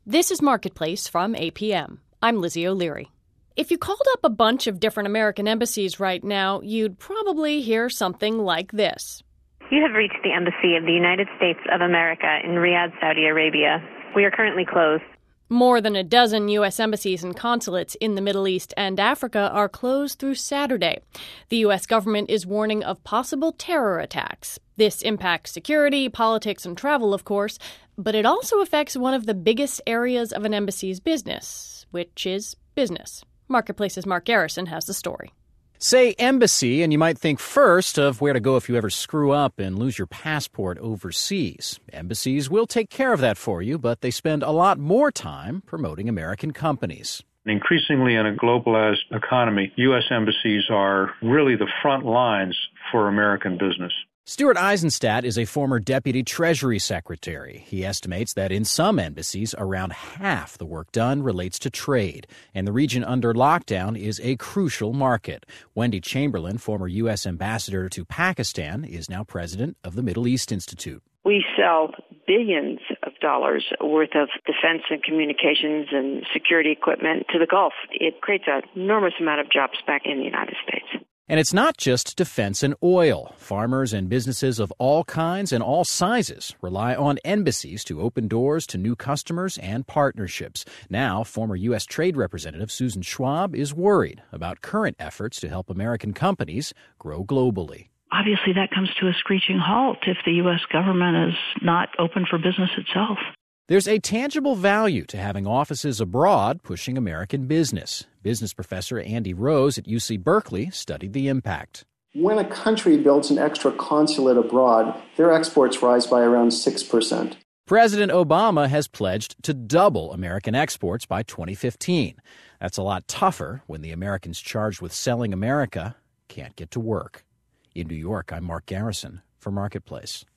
This is Marketplace from APM. I'm Lizzie O'Leary. If you called up a bunch of different American embassies right now, you'd probably hear something like this. You have reached the Embassy of the United States of America in Riyadh, Saudi Arabia. We are currently closed. More than a dozen U.S. embassies and consulates in the Middle East and Africa are closed through Saturday. The U.S. government is warning of possible terror attacks. This impacts security, politics, and travel, of course, but it also affects one of the biggest areas of an embassy's business, which is business. Marketplace's Mark Garrison has the story. Say embassy, and you might think first of where to go if you ever screw up and lose your passport overseas. Embassies will take care of that for you, but they spend a lot more time promoting American companies. Increasingly in a globalized economy, U.S. embassies are really the front lines for American business. Stuart Eisenstadt is a former Deputy Treasury Secretary. He estimates that in some embassies, around half the work done relates to trade, and the region under lockdown is a crucial market. Wendy Chamberlain, former U.S. ambassador to Pakistan, is now president of the Middle East Institute. We sell billions of dollars worth of defense and communications and security equipment to the Gulf. It creates an enormous amount of jobs back in the United States. And it's not just defense and oil. Farmers and businesses of all kinds and all sizes rely on embassies to open doors to new customers and partnerships. Now, former U.S. Trade Representative Susan Schwab is worried about current efforts to help American companies grow globally. Obviously, that comes to a screeching halt if the U.S. government is not open for business itself. There's a tangible value to having offices abroad pushing American business. Business professor Andy Rose at UC Berkeley studied the impact. When a country builds an extra consulate abroad, their exports rise by around 6%. President Obama has pledged to double American exports by 2015. That's a lot tougher when the Americans charged with selling America can't get to work. In New York, I'm Mark Garrison for Marketplace.